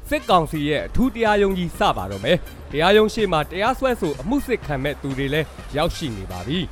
စစ်ကောင်စီရဲ့အထူးတရားရုံးကြီးစပါတော့မယ်တရားရုံးရှေ့မှာတရားစွဲဆိုအမှုစစ်ခံမဲ့သူတွေလည်းရောက်ရှိနေပါပြီ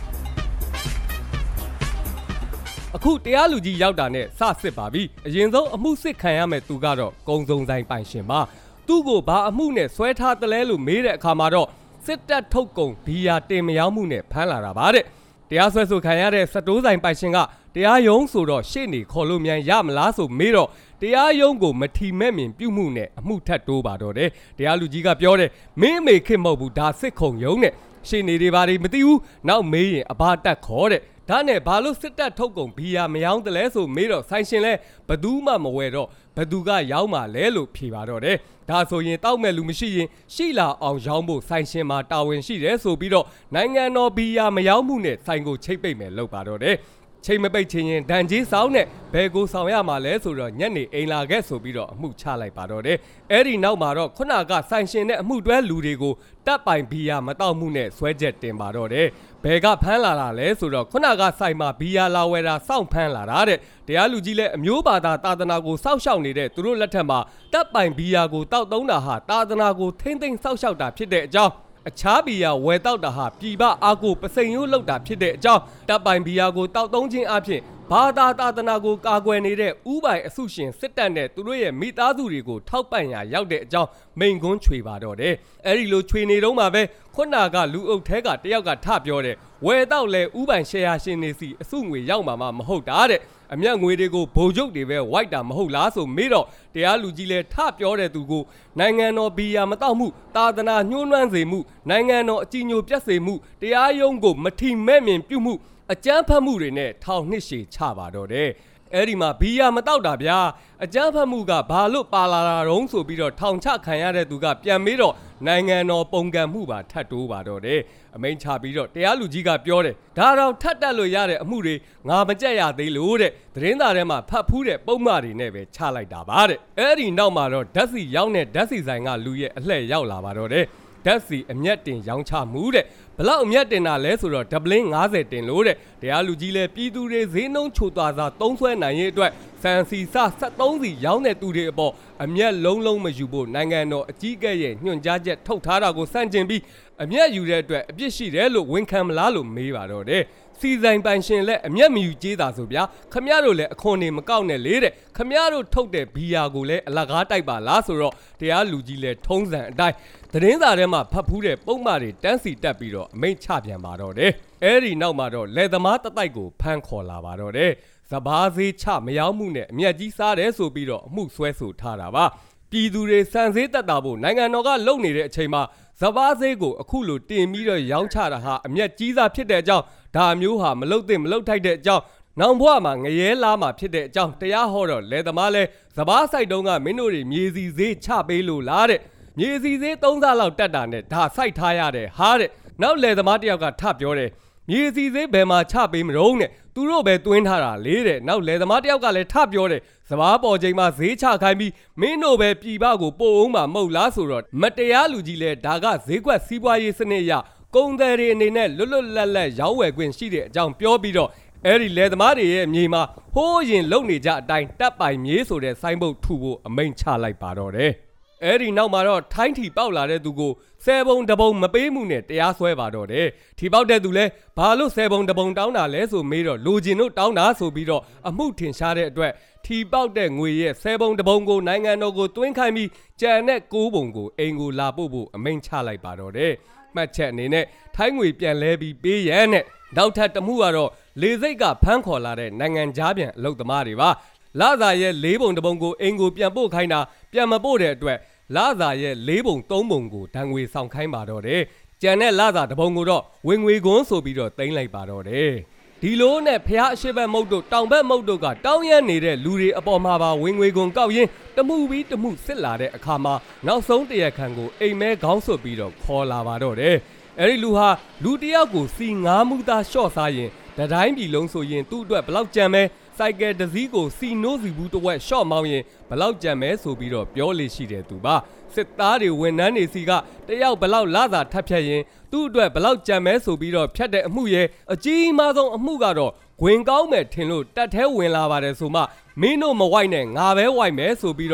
အခုတရားလူကြီးရောက်တာနဲ့စစစ်ပါပြီအရင်ဆုံးအမှုစစ်ခံရမဲ့သူကတော့ကုံစုံဆိုင်ပိုင်ရှင်ပါသူ့ကိုဘာအမှုနဲ့ဆွဲထားတလဲလို့မေးတဲ့အခါမှာတော့စစ်တပ်ထုတ်ကုန်ဘီယာတင်မရောက်မှုနဲ့ဖမ်းလာတာပါတဲ့တရားစွဲဆိုခံရတဲ့စတိုးဆိုင်ပိုင်ရှင်ကတရားရုံးဆိုတော့ရှေ့နေခေါ်လို့မြန်ရမလားဆိုမေးတော့တရားရုံးကိုမထီမဲ့မြင်ပြုမှုနဲ့အမှုထပ်တိုးပါတော့တယ်တရားလူကြီးကပြောတယ်မင်းမေခင်မဟုတ်ဘူးဒါစစ်ခုံရုံးနဲ့ရှေ့နေတွေဘာတွေမသိဘူးနောက်မေးရင်အဘတက်ခေါ်တဲ့ဒါနဲ့ဘာလို့စစ်တပ်ထုတ်ကုန်ဘီယာမယောင်းတလဲဆိုမေးတော့ဆိုင်ရှင်လဲဘသူမှမဝယ်တော့ဘသူကရောင်းမှလဲလို့ဖြေပါတော့တယ်ဒါဆိုရင်တောက်မဲ့လူမရှိရင်ရှိလာအောင်ရောင်းဖို့ဆိုင်ရှင်မှာတာဝန်ရှိတယ်ဆိုပြီးတော့နိုင်ငံတော်ဘီယာမယောင်းမှုနဲ့ဆိုင်ကိုချိတ်ပိတ်မယ်လုပ်ပါတော့တယ်ချိန်မပိတ်ချင်းရင်ဒဏ်ကြီးဆောင်နဲ့ဘယ်ကိုဆောင်ရမှာလဲဆိုတော့ညနေအိမ်လာခဲ့ဆိုပြီးတော့အမှုချလိုက်ပါတော့တယ်အဲ့ဒီနောက်မှာတော့ခုနကဆိုင်ရှင်နဲ့အမှုတွဲလူတွေကိုတပ်ပိုင်ဘီယာမတောက်မှုနဲ့ဆွဲချက်တင်ပါတော့တယ်ဘယ်ကဖမ်းလာတာလဲဆိုတော့ခုနကဆိုင်မှာဘီယာလာဝယ်တာစောင့်ဖမ်းလာတာတဲ့တရားလူကြီးလည်းအမျိုးဘာသာသာသနာကိုစောင့်ရှောက်နေတဲ့သူတို့လက်ထက်မှာတပ်ပိုင်ဘီယာကိုတောက်သုံးတာဟာသာသနာကိုထိမ့်သိမ့်စောင့်ရှောက်တာဖြစ်တဲ့အကြောင်းအခြားဘီယာဝယ်တောက်တာဟာပြည်ပအားကိုပစိန်ရိုးလောက်တာဖြစ်တဲ့အကြောင်းတပ်ပိုင်ဘီယာကိုတောက်သုံးခြင်းအပြင်ဘာသာသာသနာကိုကာကွယ်နေတဲ့ဥပိုင်အစုရှင်စစ်တပ်နဲ့သူတို့ရဲ့မိသားစုတွေကိုထောက်ပံ့ရာရောက်တဲ့အကြောင်းမိန်ကွန်းချွေပါတော့တယ်အဲ့ဒီလိုချွေနေတော့မှပဲခုနကလူအုပ်ထဲကတယောက်ကထပြောတယ်ဝယ်တော့လဲဥပိုင်ရှယ်ယာရှင်နေစီအစုငွေရောက်မှာမဟုတ်တာတဲ့အမျက်ငွေတွေကိုဗိုလ်ချုပ်တွေပဲဝိုက်တာမဟုတ်လားဆိုမေးတော့တရားလူကြီးလဲထပြောတဲ့သူကိုနိုင်ငံတော်ဘီယာမတောက်မှုသာသနာညှိုးနှွမ်းစေမှုနိုင်ငံတော်အကြီးညိုပြတ်စေမှုတရားရုံးကိုမထီမဲ့မြင်ပြုမှုအကြမ်းဖက်မှုတွေနဲ့ထောင်နှစ်ရှည်ချပါတော့တယ်အဲ့ဒီမှာဘီယာမတောက်တာဗျာအကြမ်းဖက်မှုကဘာလို့ပါလာတာတုံးဆိုပြီးတော့ထောင်ချခံရတဲ့သူကပြန်မေးတော့နိုင်ငံတော်ပုံကံမှုပါထပ်တိုးပါတော့တယ်အမိန့်ချပြီးတော့တရားလူကြီးကပြောတယ်ဒါတော့ထပ်တက်လို့ရတဲ့အမှုတွေငါမကြက်ရသေးလို့တဲ့သတင်းစာထဲမှာဖတ်ဖူးတဲ့ပုံမှန်တွေနဲ့ပဲချလိုက်တာပါတဲ့အဲ့ဒီနောက်မှာတော့ဓာတ်စီရောက်တဲ့ဓာတ်စီဆိုင်ကလူရဲ့အလှည့်ရောက်လာပါတော့တယ်ဓာတ်စီအမျက်တင်ရောင်းချမှုတဲ့ဘလောက်အမျက်တင်တာလဲဆိုတော့ဒပလင်း90တင်လို့တဲ့တရားလူကြီးလဲပြည်သူတွေဈေးနှုန်းချိုသွားစားသုံးဆွဲနိုင်ရေးအတွက်စံစီစ73စီရောင်းတဲ့သူတွေအပေါ်အမျက်လုံးမယူဖို့နိုင်ငံတော်အကြီးအကဲရဲ့ညွှန်ကြားချက်ထုတ်ထားတာကိုစန့်ကျင်ပြီးအမျက်ယူတဲ့အတွက်အပြစ်ရှိတယ်လို့ဝန်ခံမလားလို့မေးပါတော့တယ်စီဆိုင်ပိုင်ရှင်လည်းအမျက်မယူကြေးတာဆိုဗျာခမရတို့လည်းအခွန်နေမကောက်နဲ့လေတဲ့ခမရတို့ထုတ်တဲ့ဘီယာကိုလည်းအလကားတိုက်ပါလားဆိုတော့တရားလူကြီးလည်းထုံးစံအတိုင်းသတင်းစာထဲမှာဖတ်ဖူးတဲ့ပုံမှန်တွေတန်းစီတက်ပြီးတော့အမိန့်ချပြန်ပါတော့တယ်အဲ့ဒီနောက်မှာတော့လယ်သမားတတိုက်ကိုဖမ်းခေါ်လာပါတော့တယ်စဘာသေးချမရောက်မှုနဲ့အမျက်ကြီးစားတယ်ဆိုပြီးတော့အမှုဆွဲဆိုထားတာပါပြည်သူတွေစံစည်းတက်တာဖို့နိုင်ငံတော်ကလုပ်နေတဲ့အချိန်မှာစဘာသေးကိုအခုလိုတင်ပြီးတော့ရောင်းချတာဟာအမျက်ကြီးစားဖြစ်တဲ့အကြောင်းဒါမျိုးဟာမလုတ်သင့်မလုတ်ထိုက်တဲ့အကြောင်းနောင်ဘွားမှာငရဲလားမှာဖြစ်တဲ့အကြောင်းတရားဟောတော့လယ်သမားလဲစဘာဆိုင်တုံးကမင်းတို့တွေမြေစီသေးချပေးလို့လားတဲ့မြေစီသေး3ဆလောက်တက်တာနဲ့ဒါစိုက်ထားရတဲ့ဟာတဲ့နောက်လယ်သမားတယောက်ကထပြောတယ်မြေစီသေးဘယ်မှာချပေးမလို့နဲ့သူတို့ပဲတွင်းထားတာလေတဲ့နောက်လယ်သမားတယောက်ကလည်းထပြောတယ်စဘာပေါ်ချိန်မှာဈေးချခိုင်းပြီးမင်းတို့ပဲပြည်ပကိုပို့အောင်မှာမဟုတ်လားဆိုတော့မတရားလူကြီးလဲဒါကဈေးကွက်စီးပွားရေးစနစ်အရကုန်သည်တွေအနေနဲ့လွတ်လွတ်လပ်လပ်ရောင်းဝယ်ခွင့်ရှိတဲ့အကြောင်းပြောပြီးတော့အဲ့ဒီလယ်သမားတွေရဲ့မြေမှာဟိုးရင်လုံနေကြအတိုင်းတပ်ပိုင်မြေဆိုတဲ့ဆိုင်းဘုတ်ထူဖို့အမိန့်ချလိုက်ပါတော့တယ်အဲ့ဒီနောက်မှာတော့ထိုင်းထီပေါက်လာတဲ့သူကို10ပုံတပုံမပေးမှုနဲ့တရားစွဲပါတော့တယ်ထီပေါက်တဲ့သူလဲဘာလို့10ပုံတပုံတောင်းတာလဲဆိုမေးတော့လိုချင်တို့တောင်းတာဆိုပြီးတော့အမှုထင်ရှားတဲ့အတွက်ထီပေါက်တဲ့ငွေရဲ့10ပုံတပုံကိုနိုင်ငံတော်ကိုတွင်းခိုင်းပြီးကြံတဲ့9ပုံကိုအိမ်ကိုလာပို့ဖို့အမိန့်ချလိုက်ပါတော့တယ်မှတ်ချက်အနေနဲ့ထိုင်းငွေပြန်လဲပြီးပေးရန်နဲ့နောက်ထပ်တမှုကတော့လေစိတ်ကဖမ်းခေါ်လာတဲ့နိုင်ငံသားပြန်အလုပ်သမားတွေပါလာစာရဲ့4ပုံတပုံကိုအိမ်ကိုပြန်ပို့ခိုင်းတာပြန်မပို့တဲ့အတွက်လာစာရဲ့4ပုံ3ပုံကိုဒဏ်ငွေဆောင်ခိုင်းပါတော့တယ်ကြံတဲ့လာစာတပုံကိုတော့ဝင်ငွေကွန်းဆိုပြီးတော့သိမ်းလိုက်ပါတော့တယ်ဒီလိုနဲ့ဖျားအရှိဘက်မုတ်တို့တောင်ဘက်မုတ်တို့ကတောင်းရမ်းနေတဲ့လူတွေအပေါ်မှာပါဝင်ငွေကွန်းကောက်ရင်းတမှုပြီးတမှုစစ်လာတဲ့အခါမှာနောက်ဆုံးတရားခံကိုအိမ်မဲခေါင်းဆွတ်ပြီးတော့ခေါ်လာပါတော့တယ်အဲ့ဒီလူဟာလူတယောက်ကိုစီ9မူသားရှော့စားရင်တတိုင်းပြည်လုံးဆိုရင်သူ့အတွက်ဘလောက်ကြံမဲစိုက်ကယ်တစ်စီးကိုစီနိုးစီဘူးတစ်ဝက်ရှော့မောင်းရင်ဘလောက်ကြံမဲဆိုပြီးတော့ပြောလေရှိတယ်သူပါစစ်သားတွေဝန်ထမ်းတွေစီကတယောက်ဘလောက်လစာထပ်ဖြတ်ရင်သူ့အတွက်ဘလောက်ကြံမဲဆိုပြီးတော့ဖြတ်တဲ့အမှုရဲ့အကြီးမားဆုံးအမှုကတော့ဂွင်ကောင်းမယ်ထင်လို့တက်သေးဝင်လာပါတယ်ဆိုမှမင်းတို့မဝိုက်နဲ့ငါပဲဝိုက်မယ်ဆိုပြီးတော့တ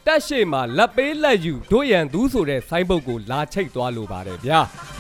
တက်ရှိမှာလက်ပေးလက်ယူတို့ရန်သူဆိုတဲ့ဆိုင်းဘုတ်ကိုလာချိတ်သွားလိုပါတယ်ဗျာ